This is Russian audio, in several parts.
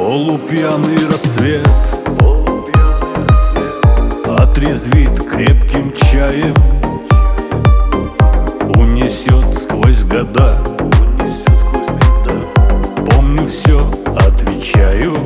Полупьяный рассвет отрезвит крепким чаем, унесет сквозь года. Помню все, отвечаю,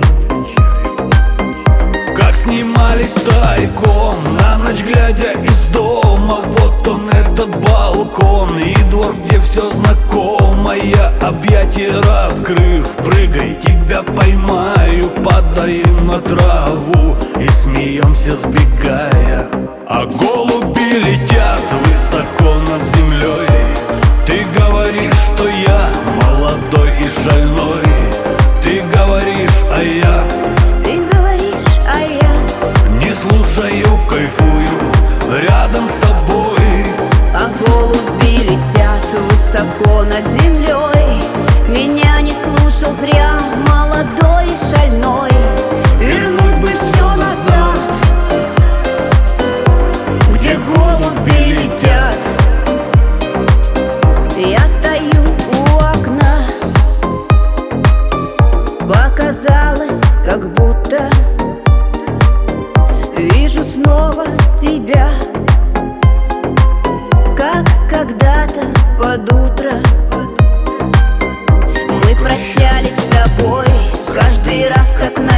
как снимались тайком, на ночь глядя из дома. Вот он, этот балкон, и двор, где все знакомое. Объятия раскрыв, прыгай, тебя поймаю. Падаем на траву и смеемся, сбегая. А голуби летят высоко над землей. Ты говоришь, что я молодой и шальной. Ты говоришь, а я не слушаю, кайфую рядом с тобой. А голуби летят высоко над землей. Меня не слушал зря, молодой и шальной. Вернуть бы все назад, где голуби летят. Я стою у окна, показалось, как будто вижу снова тебя, как когда-то под утро. Мы прощались с тобой каждый раз, как на